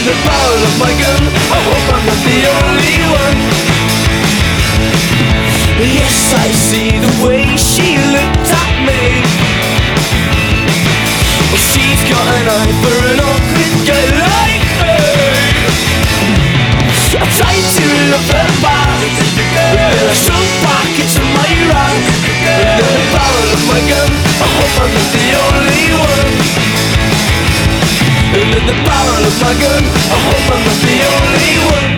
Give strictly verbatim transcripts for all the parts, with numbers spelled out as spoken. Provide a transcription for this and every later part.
in the barrel of my gun, I hope I'm not the only one. Yes, I see the way she looked at me. Well, she's got an eye for an awkward guy like me. I tried to love her back, but then I shrunk back into my wrath. And in the barrel of my gun, I hope I'm not the only one. And in the barrel of my gun, I hope I'm not the only one.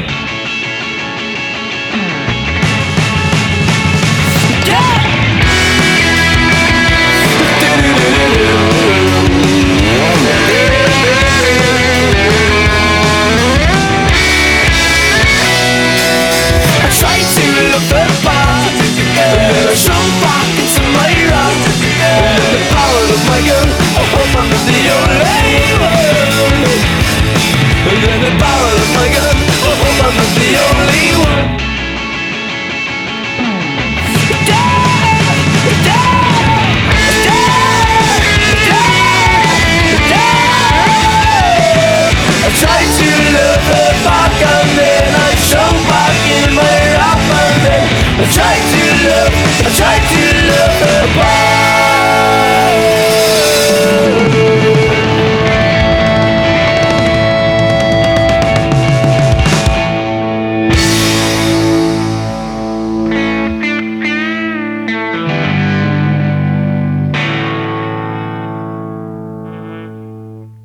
Try